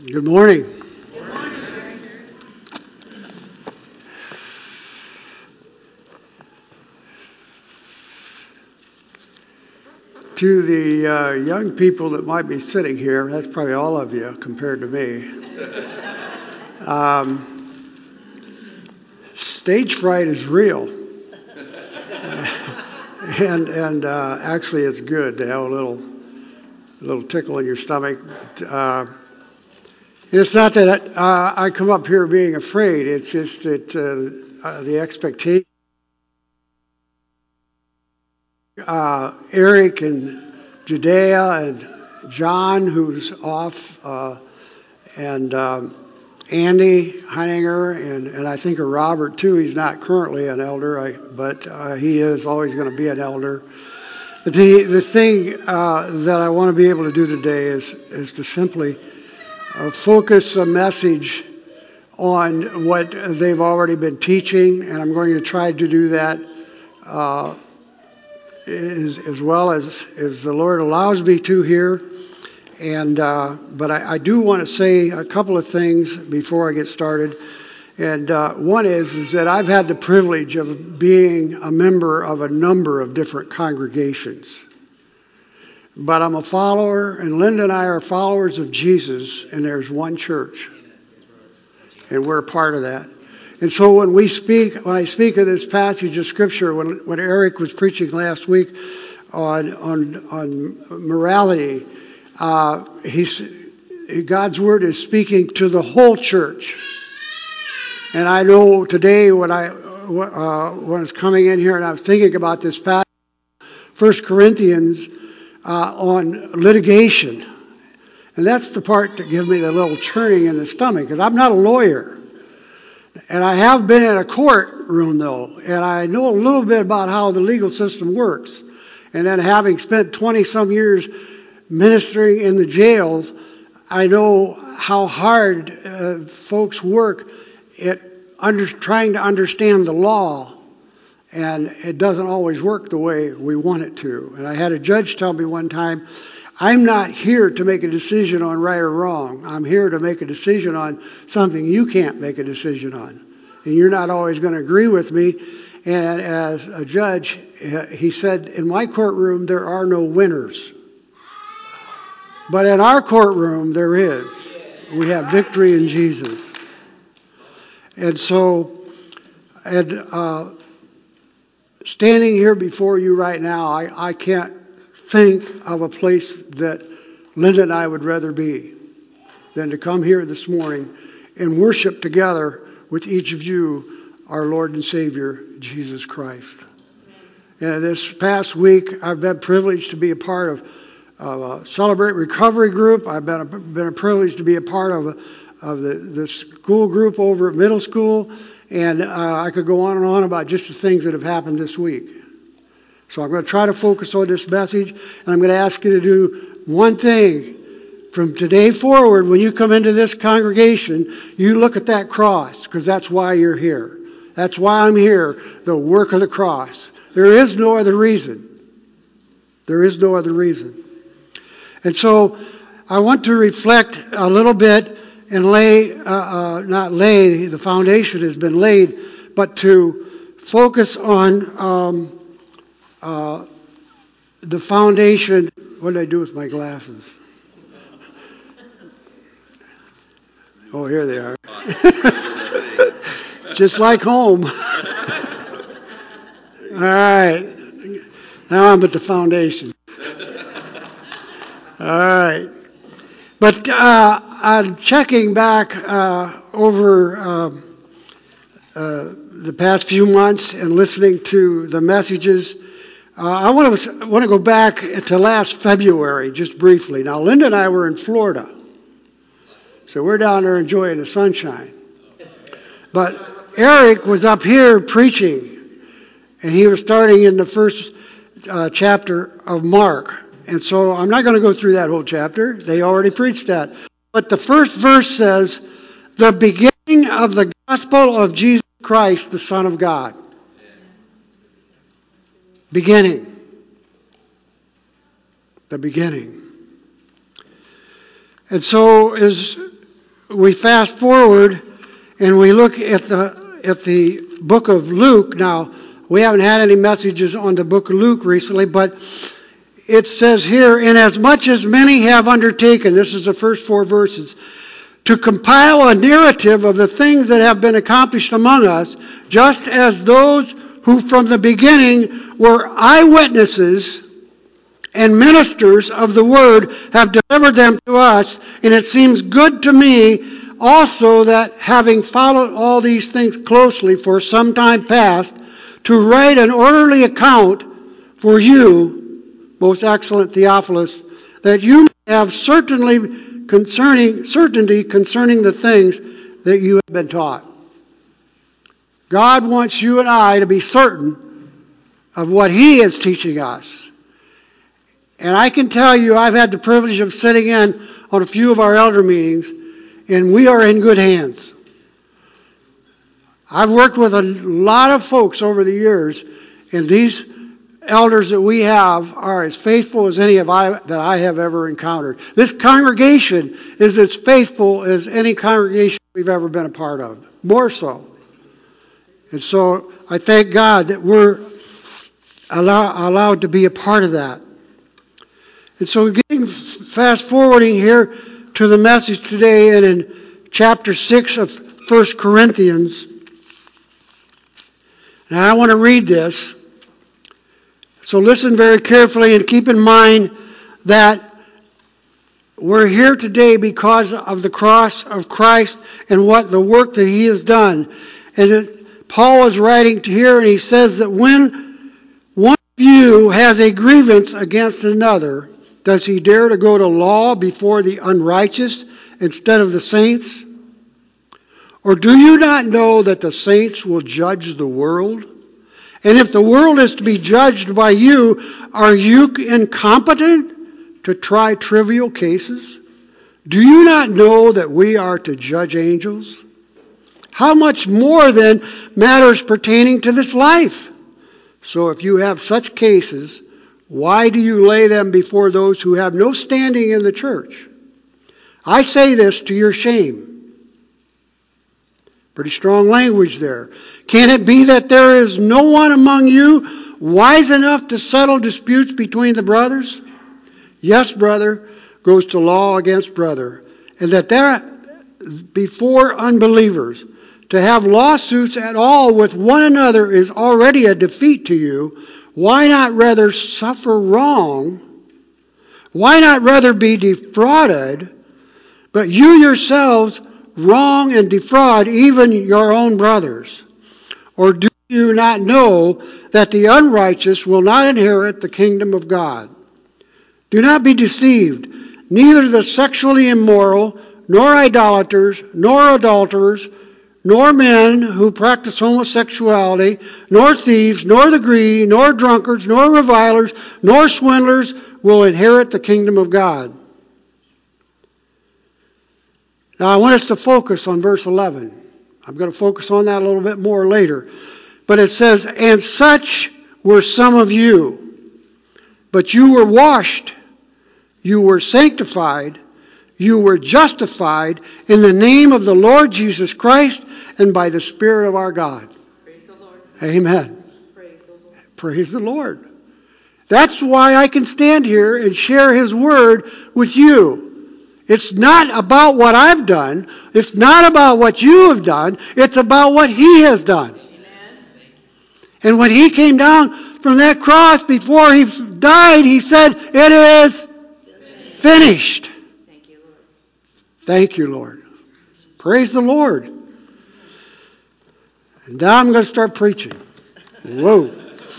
Good morning. To the young people that might be sitting here, that's probably all of you compared to me. Stage fright is real, and actually, it's good to have a little tickle in your stomach. It's not that I come up here being afraid. It's just that the expectation. Eric and Judea and John, who's off, and Andy Heininger, and I think of Robert too. He's not currently an elder, but he is always going to be an elder. But the thing that I want to be able to do today is to simply focus a message on what they've already been teaching, and I'm going to try to do that as well as the Lord allows me to here. And but I do want to say a couple of things before I get started. And one is that I've had the privilege of being a member of a number of different congregations. But I'm a follower, and Linda and I are followers of Jesus, and there's one church. And we're a part of that. And so when I speak of this passage of Scripture, when Eric was preaching last week on morality, God's Word is speaking to the whole church. And I know today when I was coming in here and I was thinking about this passage, 1 Corinthians, on litigation. And that's the part that gives me the little churning in the stomach, because I'm not a lawyer. And I have been in a courtroom, though, and I know a little bit about how the legal system works. And then having spent 20-some years ministering in the jails, I know how hard folks work at trying to understand the law, and it doesn't always work the way we want it to. And I had a judge tell me one time, I'm not here to make a decision on right or wrong. I'm here to make a decision on something you can't make a decision on. And you're not always going to agree with me. And as a judge, he said, in my courtroom, there are no winners. But in our courtroom, there is. We have victory in Jesus. And so, standing here before you right now, I can't think of a place that Linda and I would rather be than to come here this morning and worship together with each of you, our Lord and Savior, Jesus Christ. And this past week, I've been privileged to be a part of a Celebrate Recovery group. I've been a privilege to be a part of the school group over at middle school. And I could go on and on about just the things that have happened this week. So I'm going to try to focus on this message, and I'm going to ask you to do one thing. From today forward, when you come into this congregation, you look at that cross, because that's why you're here. That's why I'm here, the work of the cross. There is no other reason. There is no other reason. And so I want to reflect a little bit and the foundation has been laid, but to focus on the foundation. What did I do with my glasses? Oh, here they are. Just like home. All right. Now I'm at the foundation. All right. But I'm checking back over the past few months and listening to the messages. I want to go back to last February, just briefly. Now, Linda and I were in Florida, so we're down there enjoying the sunshine. But Eric was up here preaching, and he was starting in the first chapter of Mark. And so I'm not going to go through that whole chapter. They already preached that. But the first verse says, the beginning of the gospel of Jesus Christ, the Son of God. Beginning. The beginning. And so as we fast forward and we look at the book of Luke. Now, we haven't had any messages on the book of Luke recently, but it says here, inasmuch as many have undertaken, this is the first 4 verses, to compile a narrative of the things that have been accomplished among us, just as those who from the beginning were eyewitnesses and ministers of the word have delivered them to us, and it seems good to me also that having followed all these things closely for some time past, to write an orderly account for you, most excellent Theophilus, that you may have certainty concerning the things that you have been taught. God wants you and I to be certain of what He is teaching us. And I can tell you, I've had the privilege of sitting in on a few of our elder meetings, and we are in good hands. I've worked with a lot of folks over the years, and these elders that we have are as faithful as any that I have ever encountered. This congregation is as faithful as any congregation we've ever been a part of, more so. And so I thank God that we're allowed to be a part of that. And so getting fast forwarding here to the message today, and in chapter 6 of 1 Corinthians, now I want to read this. So listen very carefully and keep in mind that we're here today because of the cross of Christ and what the work that He has done. And Paul is writing to here, and he says that when one of you has a grievance against another, does he dare to go to law before the unrighteous instead of the saints? Or do you not know that the saints will judge the world? And if the world is to be judged by you, are you incompetent to try trivial cases? Do you not know that we are to judge angels? How much more then matters pertaining to this life? So if you have such cases, why do you lay them before those who have no standing in the church? I say this to your shame. Pretty strong language there. Can it be that there is no one among you wise enough to settle disputes between the brothers? Yes, brother goes to law against brother. And that before unbelievers, to have lawsuits at all with one another is already a defeat to you. Why not rather suffer wrong? Why not rather be defrauded, but you yourselves wrong and defraud even your own brothers? Or do you not know that the unrighteous will not inherit the kingdom of God? Do not be deceived. Neither the sexually immoral, nor idolaters, nor adulterers, nor men who practice homosexuality, nor thieves, nor the greedy, nor drunkards, nor revilers, nor swindlers will inherit the kingdom of God. Now I want us to focus on verse 11. I'm going to focus on that a little bit more later. But it says, and such were some of you, but you were washed, you were sanctified, you were justified in the name of the Lord Jesus Christ and by the Spirit of our God. Praise the Lord. Amen. Praise the Lord. Praise the Lord. That's why I can stand here and share His Word with you. It's not about what I've done. It's not about what you have done. It's about what He has done. Amen. And when He came down from that cross before He died, He said, it is finished. Thank you, Lord. Thank you, Lord. Praise the Lord. And now I'm going to start preaching. Whoa.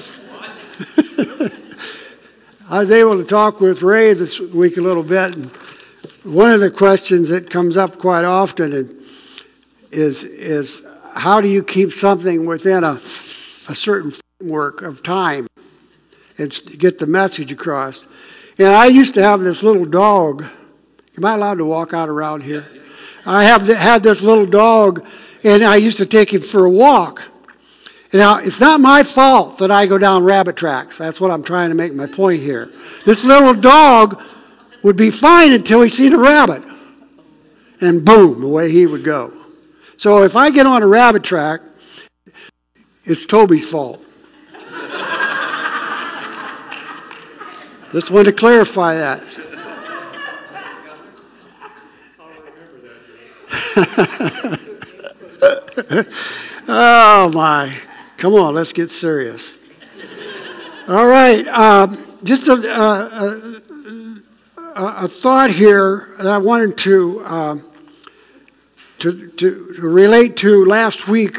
I was able to talk with Ray this week a little bit, and one of the questions that comes up quite often is how do you keep something within a certain framework of time and get the message across? And I used to have this little dog. Am I allowed to walk out around here? I had this little dog, and I used to take him for a walk. Now, it's not my fault that I go down rabbit tracks. That's what I'm trying to make my point here. This little dog would be fine until he seen a rabbit. And boom, away he would go. So if I get on a rabbit track, it's Toby's fault. Just wanted to clarify that. Oh my. Come on, let's get serious. All right. Just a thought here that I wanted to relate to last week.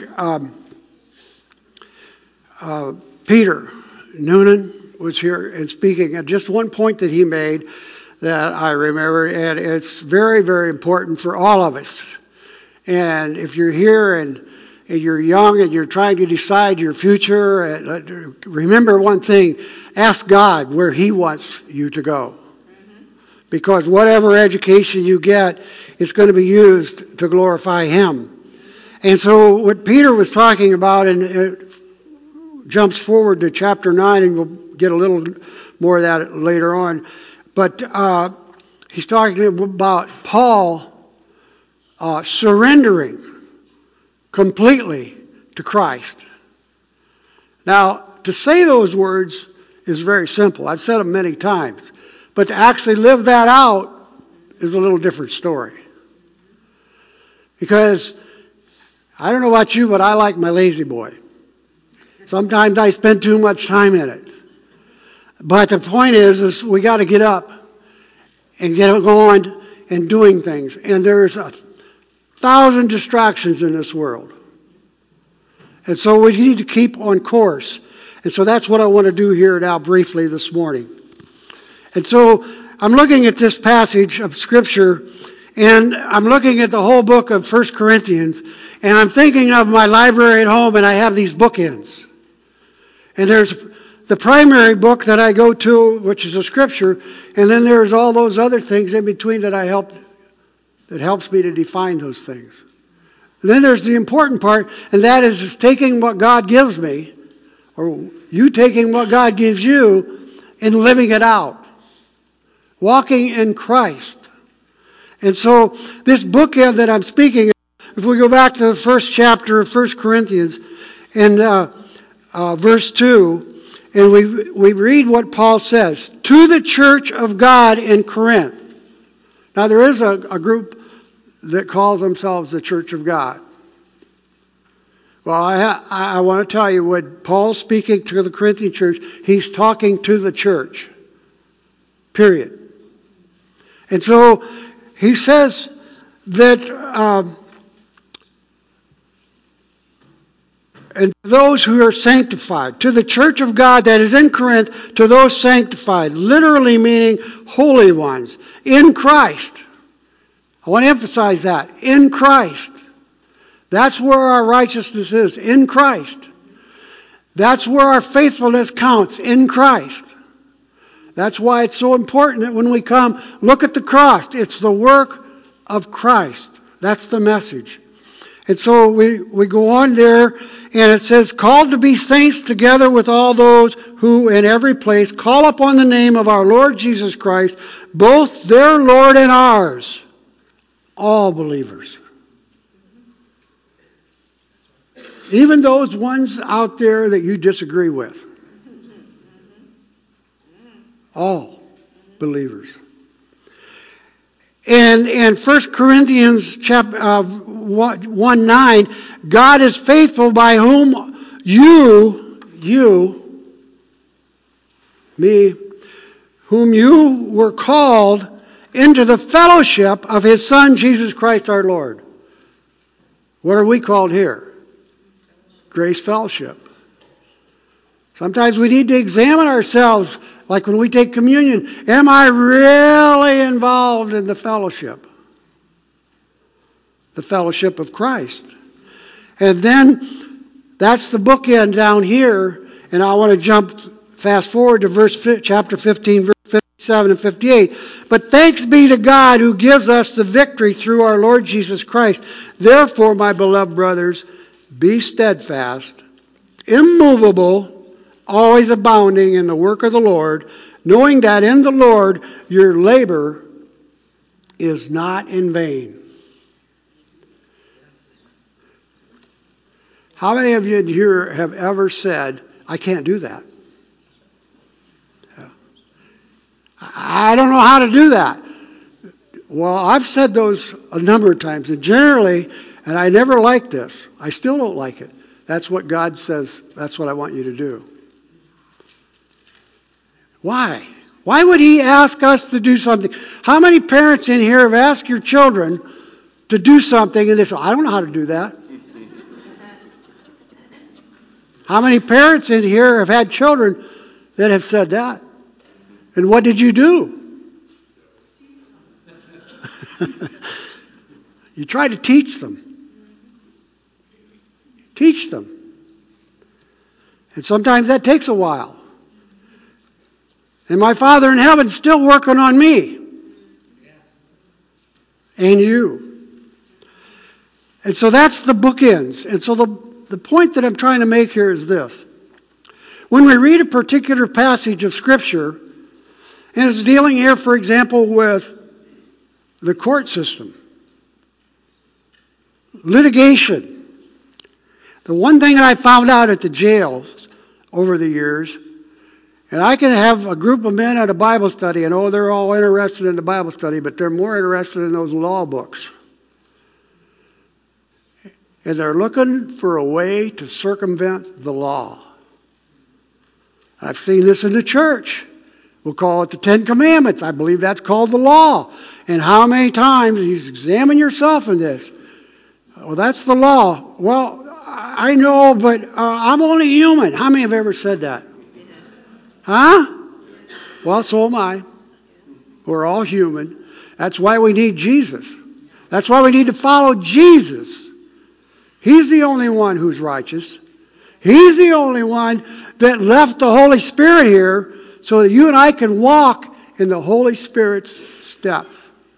Peter Noonan was here and speaking at just one point that he made that I remember, and it's very, very important for all of us. And if you're here and you're young and you're trying to decide your future, remember one thing: ask God where He wants you to go. Because whatever education you get, it's going to be used to glorify Him. And so what Peter was talking about, and it jumps forward to chapter 9, and we'll get a little more of that later on. But he's talking about Paul surrendering completely to Christ. Now, to say those words is very simple. I've said them many times. But to actually live that out is a little different story. Because I don't know about you, but I like my lazy boy. Sometimes I spend too much time in it. But the point is we got to get up and get going and doing things. And there's 1,000 distractions in this world. And so we need to keep on course. And so that's what I want to do here now briefly this morning. And so I'm looking at this passage of Scripture, and I'm looking at the whole book of 1 Corinthians, and I'm thinking of my library at home, and I have these bookends. And there's the primary book that I go to, which is a Scripture, and then there's all those other things in between that helps me to define those things. And then there's the important part, and that is taking what God gives me, or you taking what God gives you, and living it out. Walking in Christ. And so this bookend that I'm speaking of, if we go back to the first chapter of 1 Corinthians and verse 2, and we read what Paul says, to the church of God in Corinth. Now there is a group that calls themselves the Church of God. Well, I want to tell you, when Paul's speaking to the Corinthian church, he's talking to the church. Period. And so he says that and those who are sanctified, to the church of God that is in Corinth, to those sanctified, literally meaning holy ones, in Christ. I want to emphasize that, in Christ. That's where our righteousness is, in Christ. That's where our faithfulness counts, in Christ. That's why it's so important that when we come, look at the cross. It's the work of Christ. That's the message. And so we go on there, and it says, called to be saints together with all those who in every place call upon the name of our Lord Jesus Christ, both their Lord and ours, all believers. Even those ones out there that you disagree with. All believers. And in 1 Corinthians chapter 1:9, God is faithful, by whom whom you were called into the fellowship of His Son, Jesus Christ our Lord. What are we called here? Grace Fellowship. Sometimes we need to examine ourselves, like when we take communion. Am I really involved in the fellowship? The fellowship of Christ. And then that's the bookend down here. And I want to fast forward to chapter 15, verse 57 and 58. But thanks be to God who gives us the victory through our Lord Jesus Christ. Therefore, my beloved brothers, be steadfast, immovable, always abounding in the work of the Lord, knowing that in the Lord your labor is not in vain. How many of you in here have ever said, I can't do that? I don't know how to do that. Well, I've said those a number of times, and generally, and I never liked this. I still don't like it. That's what God says, that's what I want you to do. Why? Why would He ask us to do something? How many parents in here have asked your children to do something and they say, I don't know how to do that? How many parents in here have had children that have said that? And what did you do? You try to teach them. Teach them. And sometimes that takes a while. And my Father in heaven's still working on me. And you. And so that's the bookends. And so the point that I'm trying to make here is this. When we read a particular passage of Scripture, and it's dealing here, for example, with the court system, litigation. The one thing that I found out at the jails over the years, and I can have a group of men at a Bible study, and they're all interested in the Bible study, but they're more interested in those law books. And they're looking for a way to circumvent the law. I've seen this in the church. We'll call it the Ten Commandments. I believe that's called the law. And how many times you examine yourself in this? Well, that's the law. Well, I know, but I'm only human. How many have ever said that? Huh? Well, so am I. We're all human. That's why we need Jesus. That's why we need to follow Jesus. He's the only one who's righteous. He's the only one that left the Holy Spirit here so that you and I can walk in the Holy Spirit's steps.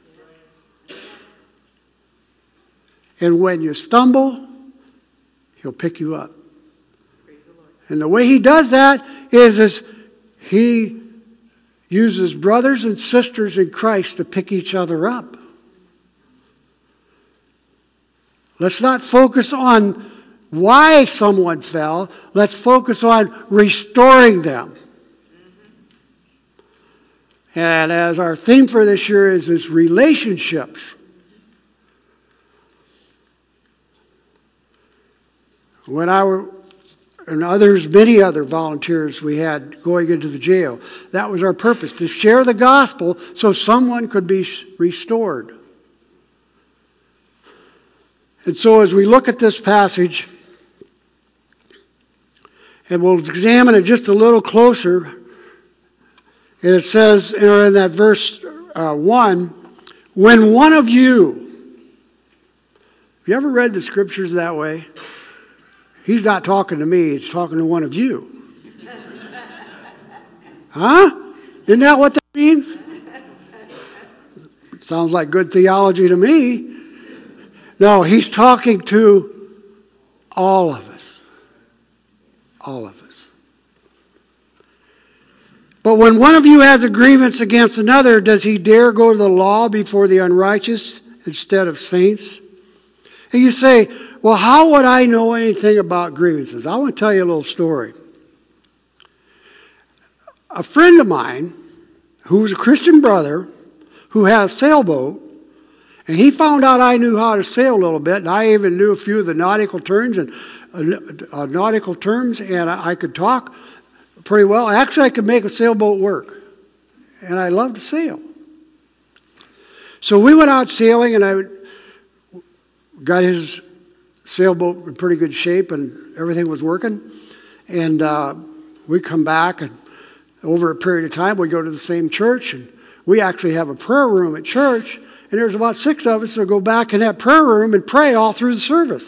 And when you stumble, He'll pick you up. And the way He does that is He uses brothers and sisters in Christ to pick each other up. Let's not focus on why someone fell. Let's focus on restoring them. And as our theme for this year is relationships. When and many other volunteers we had going into the jail, that was our purpose, to share the gospel so someone could be restored. And so as we look at this passage, and we'll examine it just a little closer, and it says in that verse 1, when one of you, have you ever read the scriptures that way? He's not talking to me, he's talking to one of you. Huh? Isn't that what that means? Sounds like good theology to me. No, he's talking to all of us. All of us. But when one of you has a grievance against another, does he dare go to the law before the unrighteous instead of saints? And you say, well, how would I know anything about grievances? I want to tell you a little story. A friend of mine, who was a Christian brother, who had a sailboat, and he found out I knew how to sail a little bit, and I even knew a few of the nautical terms, and I could talk pretty well. Actually, I could make a sailboat work, and I loved to sail. So we went out sailing, and I got his sailboat in pretty good shape, and everything was working. And we come back, and over a period of time, we go to the same church, and we actually have a prayer room at church. And there's about 6 of us that go back in that prayer room and pray all through the service.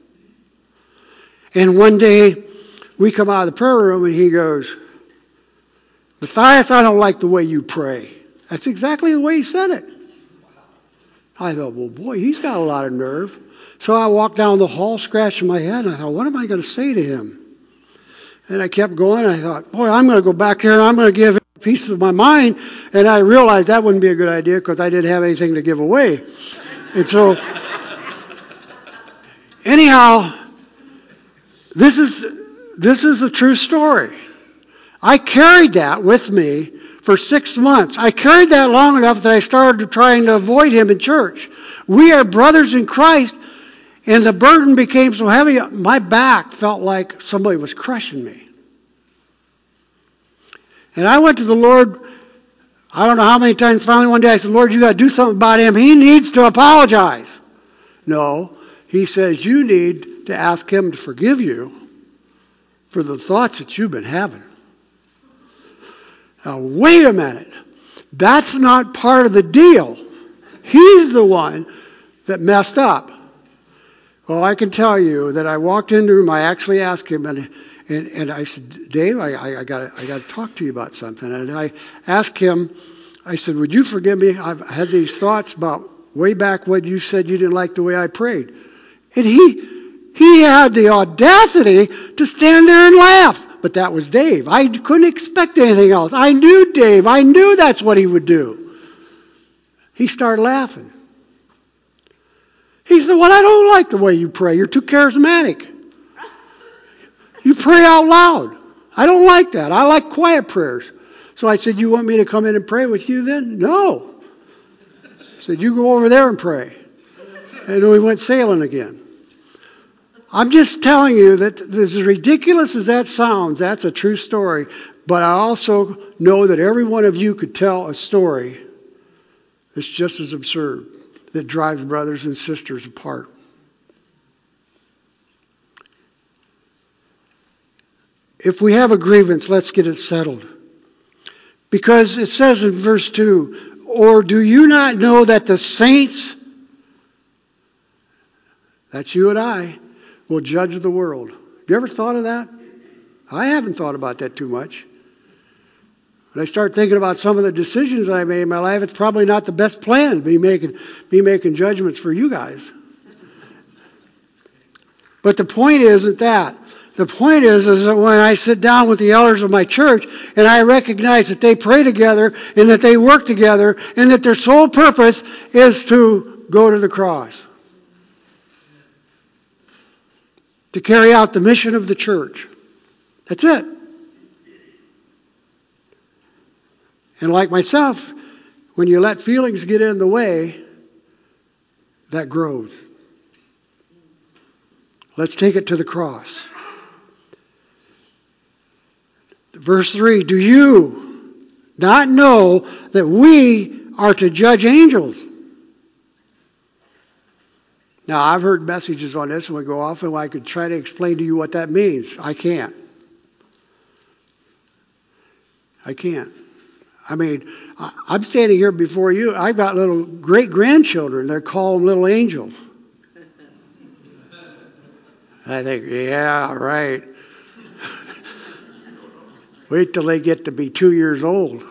And one day, we come out of the prayer room and he goes, Matthias, I don't like the way you pray. That's exactly the way he said it. I thought, well, boy, he's got a lot of nerve. So I walked down the hall scratching my head, and I thought, what am I going to say to him? And I kept going, and I thought, boy, I'm going to go back there and I'm going to give him a piece of my mind. And I realized that wouldn't be a good idea because I didn't have anything to give away. And so, anyhow, This is a true story. I carried that with me for 6 months. I carried that long enough that I started trying to avoid him in church. We are brothers in Christ, and the burden became so heavy, my back felt like somebody was crushing me. And I went to the Lord, I don't know how many times, finally one day I said, Lord, you got to do something about him. He needs to apologize. No, he says you need to ask him to forgive you for the thoughts that you've been having. Now, wait a minute. That's not part of the deal. He's the one that messed up. Well, I can tell you that I walked into the room, I actually asked him, and I said, Dave, I got to talk to you about something. And I asked him, I said, would you forgive me? I've had these thoughts about way back when you said you didn't like the way I prayed. And he had the audacity to stand there and laugh. But that was Dave. I couldn't expect anything else. I knew Dave. I knew that's what he would do. He started laughing. He said, well, I don't like the way you pray. You're too charismatic. You pray out loud. I don't like that. I like quiet prayers. So I said, you want me to come in and pray with you then? No. I said, you go over there and pray. And we went sailing again. I'm just telling you that as ridiculous as that sounds, that's a true story. But I also know that every one of you could tell a story that's just as absurd, that drives brothers and sisters apart. If we have a grievance, let's get it settled. Because it says in verse 2, or do you not know that the saints, that's you and I, will judge the world? Have you ever thought of that? I haven't thought about that too much. When I start thinking about some of the decisions I made in my life, it's probably not the best plan to be making judgments for you guys. But the point isn't that. The point is that when I sit down with the elders of my church and I recognize that they pray together and that they work together and that their sole purpose is to go to the cross, to carry out the mission of the church. That's it. And like myself, when you let feelings get in the way, that grows. Let's take it to the cross. Verse 3, do you not know that we are to judge angels? Now, I've heard messages on this and we go off and I could try to explain to you what that means. I can't. I mean, I'm standing here before you. I've got little great-grandchildren. They call them little angels. I think, yeah, right. Wait till they get to be 2 years old.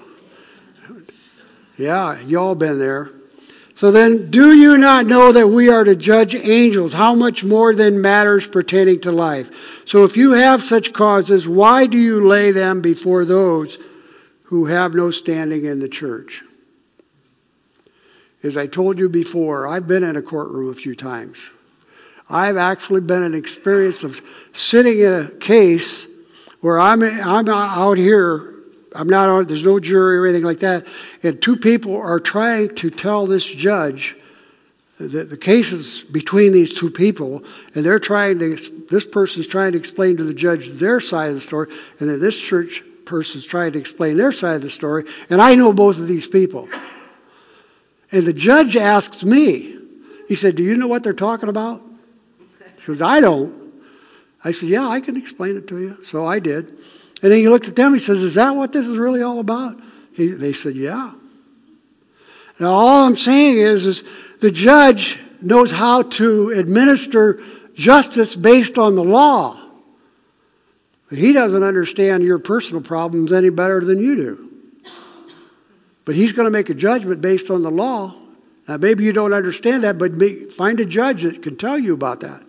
Yeah, y'all been there. So then, do you not know that we are to judge angels? How much more than matters pertaining to life? So if you have such causes, why do you lay them before those who have no standing in the church? As I told you before, I've been in a courtroom a few times. I've actually been in experience of sitting in a case where I'm out here, I'm not on, there's no jury or anything like that, and two people are trying to tell this judge the case is between these two people, and this person's trying to explain to the judge their side of the story, and then this church person's trying to explain their side of the story, and I know both of these people. And the judge asks me, he said, do you know what they're talking about? She goes, I don't. I said, yeah, I can explain it to you. So I did. And then he looked at them, he says, is that what this is really all about? They said, yeah. Now all I'm saying is the judge knows how to administer justice based on the law. He doesn't understand your personal problems any better than you do. But he's going to make a judgment based on the law. Now maybe you don't understand that, but find a judge that can tell you about that.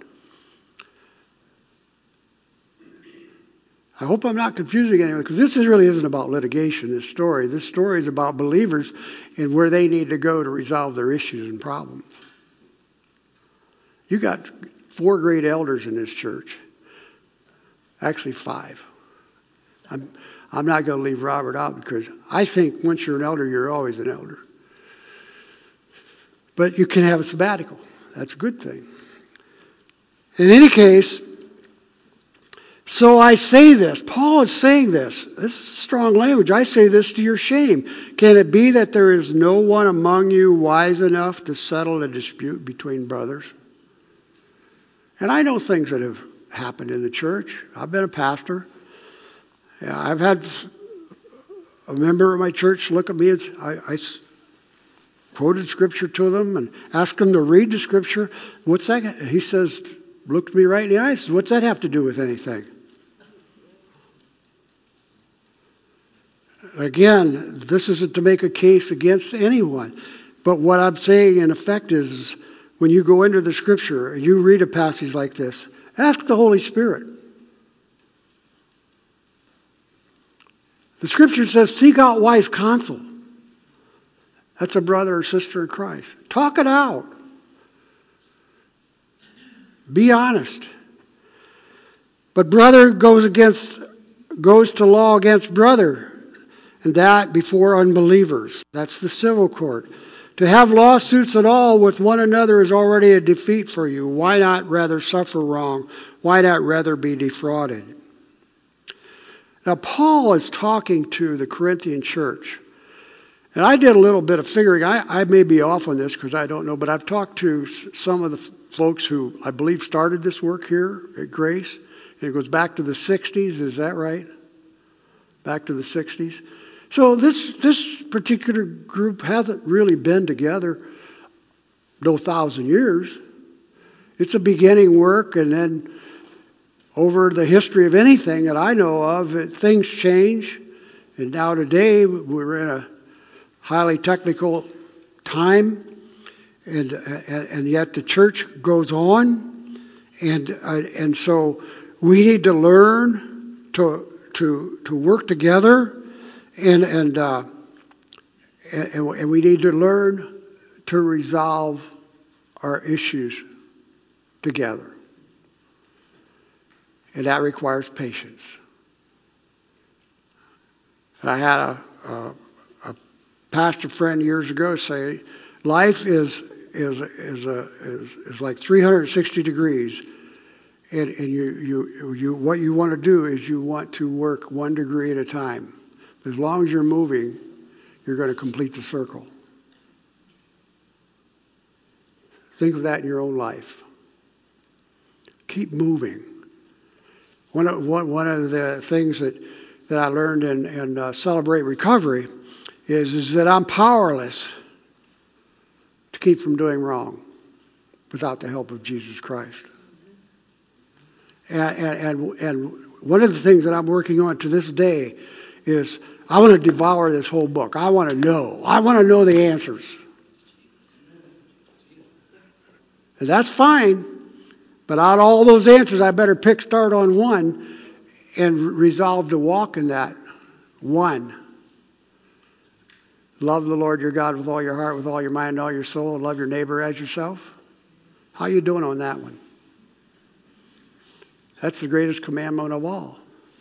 I hope I'm not confusing anyone, because this really isn't about litigation, this story. This story is about believers and where they need to go to resolve their issues and problems. You got 4 great elders in this church. Actually 5. I'm not going to leave Robert out because I think once you're an elder, you're always an elder. But you can have a sabbatical. That's a good thing. In any case, so I say this. Paul is saying this. This is strong language. I say this to your shame. Can it be that there is no one among you wise enough to settle a dispute between brothers? And I know things that have happened in the church. I've been a pastor. Yeah, I've had a member of my church look at me and I quoted scripture to them and asked them to read the scripture. What's that? He says, looked me right in the eyes. Says, what's that have to do with anything? Again, this isn't to make a case against anyone. But what I'm saying in effect is when you go into the scripture and you read a passage like this, ask the Holy Spirit. The scripture says, seek out wise counsel. That's a brother or sister in Christ. Talk it out. Be honest. But brother goes to law against brother, and that before unbelievers. That's the civil court. To have lawsuits at all with one another is already a defeat for you. Why not rather suffer wrong? Why not rather be defrauded? Now, Paul is talking to the Corinthian church. And I did a little bit of figuring. I may be off on this because I don't know, but I've talked to some of the folks who I believe started this work here at Grace. And it goes back to the 60s. Is that right? Back to the 60s. So this particular group hasn't really been together no 1,000 years. It's a beginning work, and then over the history of anything that I know of, things change. And now today we're in a highly technical time, and yet the church goes on, and so we need to learn to work together, and we need to learn to resolve our issues together, and that requires patience. And I had a pastor friend years ago say, life is like 360 degrees, and you what you want to do is you want to work 1 degree at a time. As long as you're moving, you're going to complete the circle. Think of that in your own life. Keep moving. One of the things that I learned in Celebrate Recovery is that I'm powerless to keep from doing wrong without the help of Jesus Christ. And one of the things that I'm working on to this day is I want to devour this whole book. I want to know. I want to know the answers. And that's fine. But out of all those answers, I better start on one and resolve to walk in that one. Love the Lord your God with all your heart, with all your mind, all your soul, and love your neighbor as yourself. How are you doing on that one? That's the greatest commandment of all.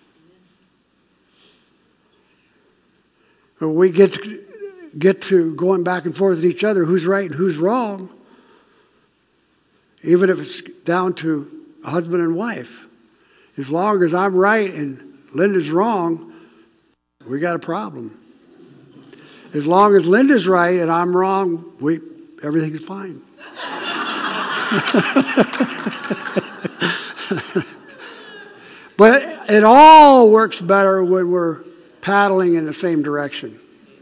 When we get to going back and forth with each other, who's right and who's wrong, even if it's down to a husband and wife, as long as I'm right and Linda's wrong, we got a problem. As long as Linda's right and I'm wrong, everything's fine. But it all works better when we're paddling in the same direction.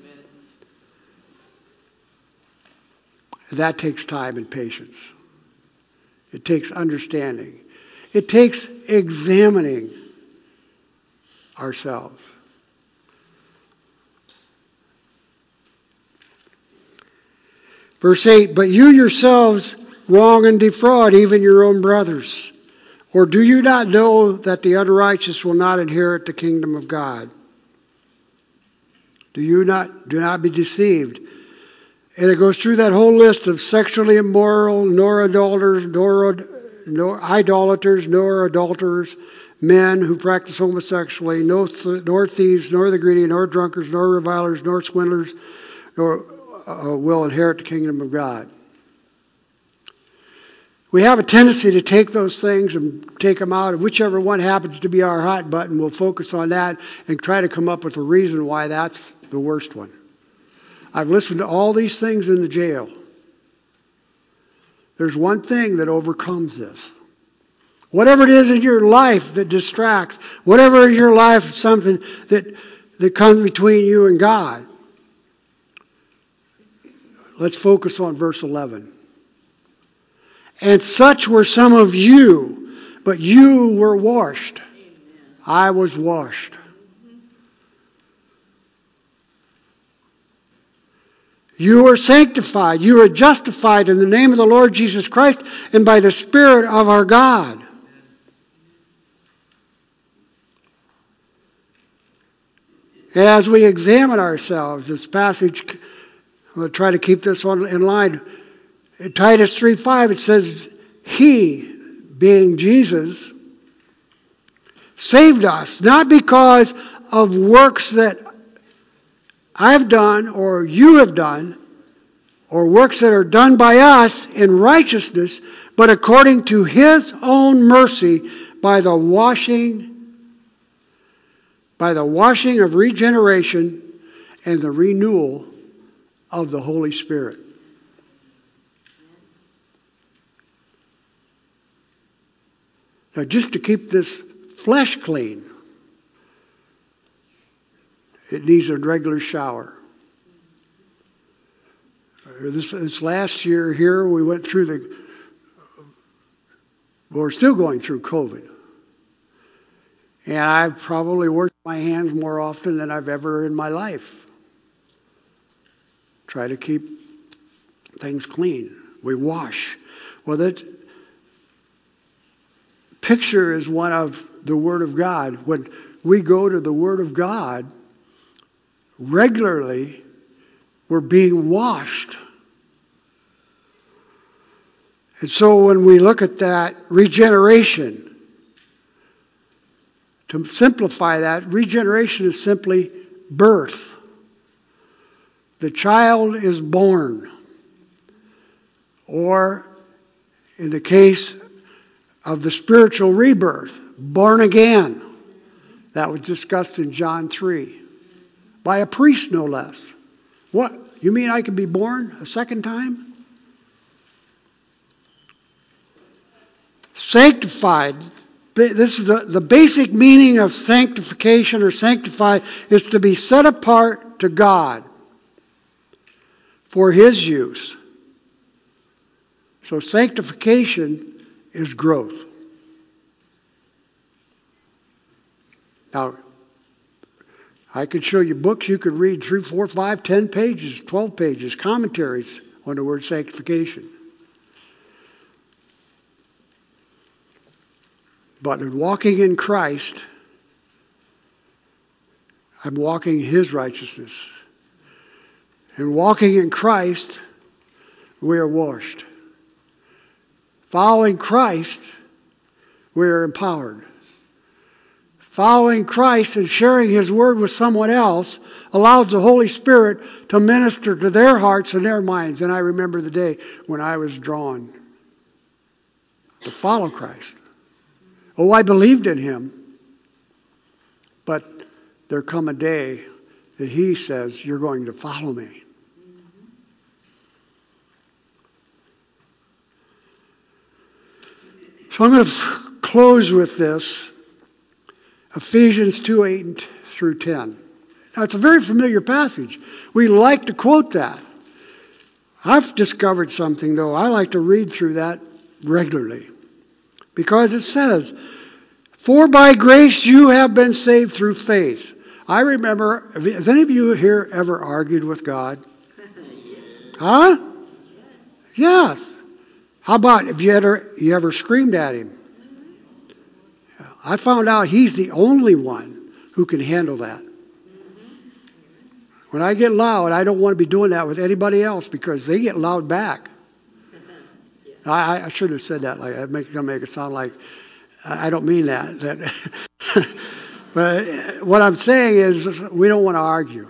That takes time and patience. It takes understanding. It takes examining ourselves. Verse 8, but you yourselves wrong and defraud even your own brothers. Or do you not know that the unrighteous will not inherit the kingdom of God? Do not be deceived. And it goes through that whole list of sexually immoral, nor idolaters, nor adulterers, men who practice homosexuality, nor thieves, nor the greedy, nor drunkards, nor revilers, nor swindlers, nor will inherit the kingdom of God. We have a tendency to take those things and take them out, and whichever one happens to be our hot button, we'll focus on that and try to come up with a reason why that's the worst one. I've listened to all these things in the jail. There's one thing that overcomes this. Whatever it is in your life that distracts, whatever in your life is something that comes between you and God. Let's focus on verse 11. And such were some of you, but you were washed. Amen. I was washed. You are sanctified. You are justified in the name of the Lord Jesus Christ and by the Spirit of our God. And as we examine ourselves, this passage, I'm going to try to keep this one in line. In Titus 3:5, it says, He, being Jesus, saved us, not because of works that I've done or you have done, or works that are done by us in righteousness, but according to His own mercy by the washing of regeneration and the renewal of the Holy Spirit. Now, just to keep this flesh clean, it needs a regular shower. This last year here, we went through we're still going through COVID. And I've probably washed my hands more often than I've ever in my life. Try to keep things clean. We wash. Well, that picture is one of the Word of God. When we go to the Word of God, regularly, we're being washed. And so when we look at that regeneration, to simplify that, regeneration is simply birth. The child is born. Or, in the case of the spiritual rebirth, born again. That was discussed in John 3. By a priest, no less. What? You mean I could be born a second time? Sanctified. This is the basic meaning of sanctification or sanctified is to be set apart to God for His use. So sanctification is growth. Now, I could show you books you could read 3, 4, 5, 10 pages, 12 pages, commentaries on the word sanctification. But in walking in Christ, I'm walking His righteousness. In walking in Christ, we are washed. Following Christ, we are empowered. Following Christ and sharing His Word with someone else allows the Holy Spirit to minister to their hearts and their minds. And I remember the day when I was drawn to follow Christ. Oh, I believed in Him. But there come a day that He says, you're going to follow me. So I'm going to close with this. Ephesians 2:8 through 10. Now, it's a very familiar passage. We like to quote that. I've discovered something, though. I like to read through that regularly. Because it says, for by grace you have been saved through faith. I remember, has any of you here ever argued with God? Huh? Yes. How about, have you ever screamed at Him? I found out He's the only one who can handle that. When I get loud, I don't want to be doing that with anybody else because they get loud back. I shouldn't have said that. Like, I'm going to make it sound like I don't mean that. But what I'm saying is we don't want to argue.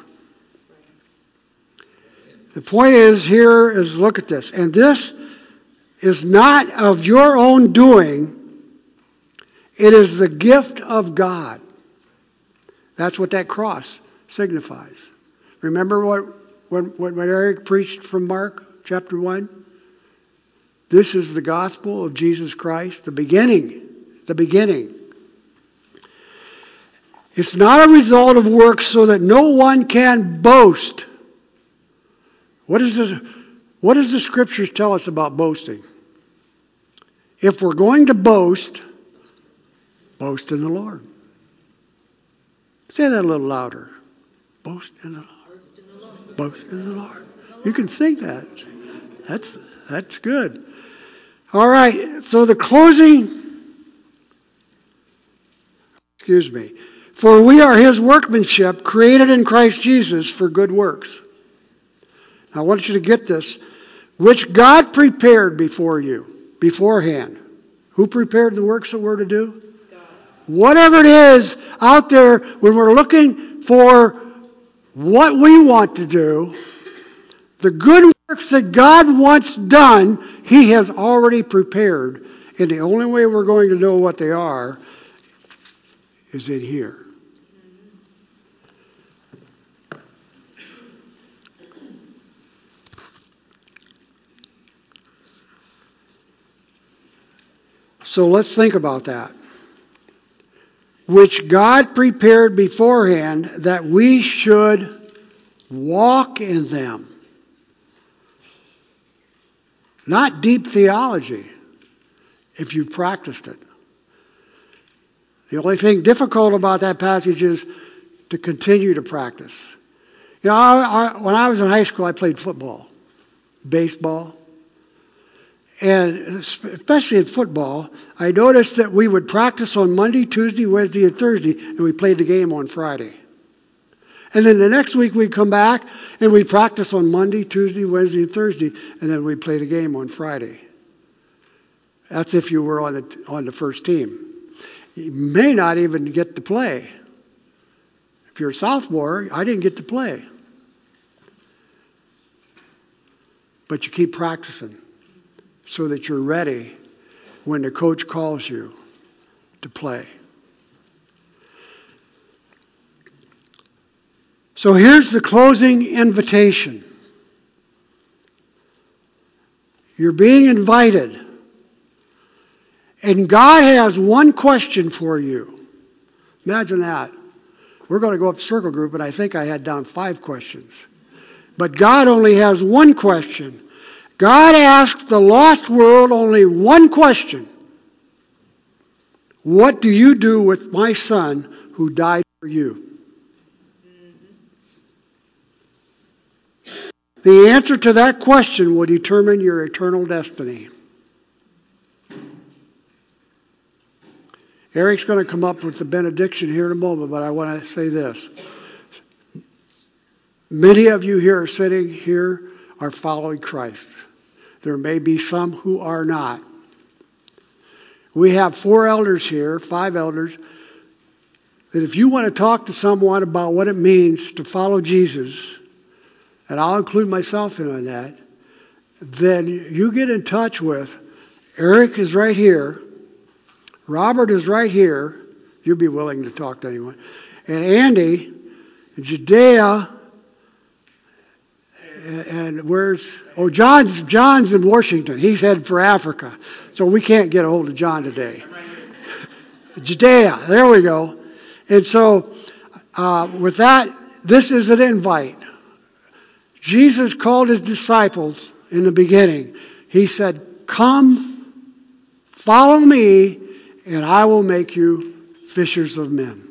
The point is here is look at this. And this is not of your own doing. It is the gift of God. That's what that cross signifies. Remember when Eric preached from Mark chapter 1? This is the gospel of Jesus Christ, the beginning. The beginning. It's not a result of works so that no one can boast. What does the scriptures tell us about boasting? If we're going to boast, boast in the Lord. Say that a little louder. Boast in the Lord. Boast in the Lord. You can sing that. That's good. All right. So the closing. Excuse me. For we are His workmanship, created in Christ Jesus for good works. Now I want you to get this. Which God prepared beforehand. Who prepared the works that we're to do? God. Whatever it is out there, when we're looking for what we want to do, the good works that God wants done, He has already prepared. And the only way we're going to know what they are is in here. So let's think about that. Which God prepared beforehand that we should walk in them. Not deep theology, if you've practiced it. The only thing difficult about that passage is to continue to practice. You know, when I was in high school, I played football, baseball. And especially in football, I noticed that we would practice on Monday, Tuesday, Wednesday, and Thursday, and we played the game on Friday. And then the next week we'd come back and we'd practice on Monday, Tuesday, Wednesday, and Thursday, and then we'd play the game on Friday. That's if you were on the first team. You may not even get to play. If you're a sophomore, I didn't get to play. But you keep practicing so that you're ready when the coach calls you to play. So here's the closing invitation. You're being invited. And God has one question for you. Imagine that. We're going to go up to Circle Group, and I think I had down 5 questions. But God only has one question. God asked the lost world only one question. What do you do with my son who died for you? The answer to that question will determine your eternal destiny. Eric's going to come up with the benediction here in a moment, but I want to say this. Many of you here sitting here are following Christ. There may be some who are not. We have 4 elders here, 5 elders, that if you want to talk to someone about what it means to follow Jesus, and I'll include myself in on that, then you get in touch with Eric is right here, Robert is right here, you'll be willing to talk to anyone, and Andy, and Judea, and where's... Oh, John's in Washington. He's headed for Africa. So we can't get a hold of John today. Judea. There we go. And so with that, this is an invite. Jesus called His disciples in the beginning. He said, come, follow me, and I will make you fishers of men.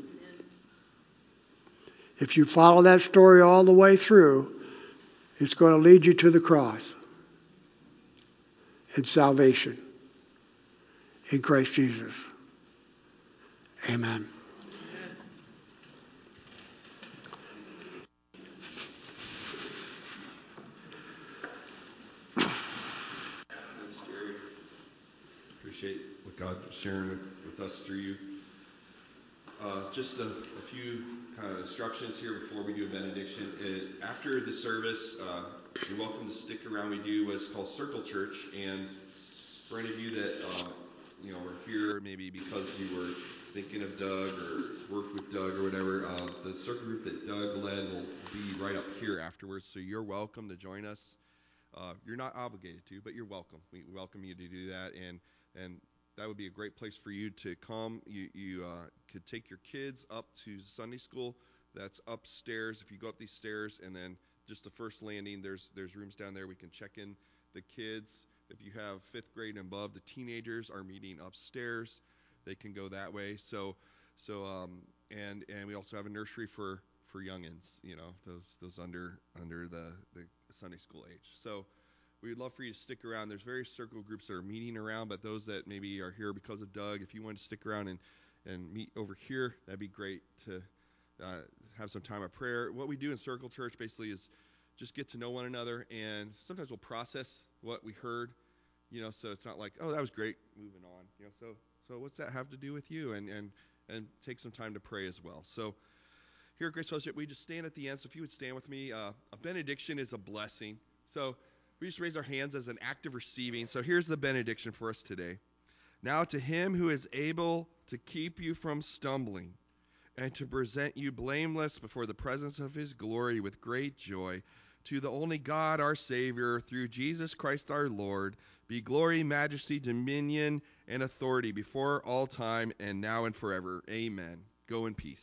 If you follow that story all the way through, it's going to lead you to the cross and salvation in Christ Jesus. Amen. appreciate what God's sharing with us through you. Just a few kind of instructions here before we do a benediction. After the service, you're welcome to stick around. We do what's called Circle Church, and for any of you that were here maybe because you were thinking of Doug or worked with Doug or whatever, the circle group that Doug led will be right up here afterwards. So you're welcome to join us. You're not obligated to, but you're welcome. We welcome you to do that, and that would be a great place for you to come. You could take your kids up to Sunday school. That's upstairs. If you go up these stairs, and then just the first landing, there's rooms down there. We can check in the kids. If you have 5th grade and above, the teenagers are meeting upstairs. They can go that way. And we also have a nursery for youngins. Those under the Sunday school age. So we would love for you to stick around. There's various circle groups that are meeting around, but those that maybe are here because of Doug, if you want to stick around and meet over here, that'd be great to have some time of prayer. What we do in Circle Church basically is just get to know one another, and sometimes we'll process what we heard, so it's not like, oh, that was great, moving on, so what's that have to do with you, and take some time to pray as well. So here at Grace Fellowship, we just stand at the end. So if you would stand with me, a benediction is a blessing. So we just raise our hands as an act of receiving. So here's the benediction for us today. Now to him who is able to keep you from stumbling and to present you blameless before the presence of his glory with great joy, to the only God, our Savior, through Jesus Christ our Lord, be glory, majesty, dominion, and authority before all time and now and forever. Amen. Go in peace.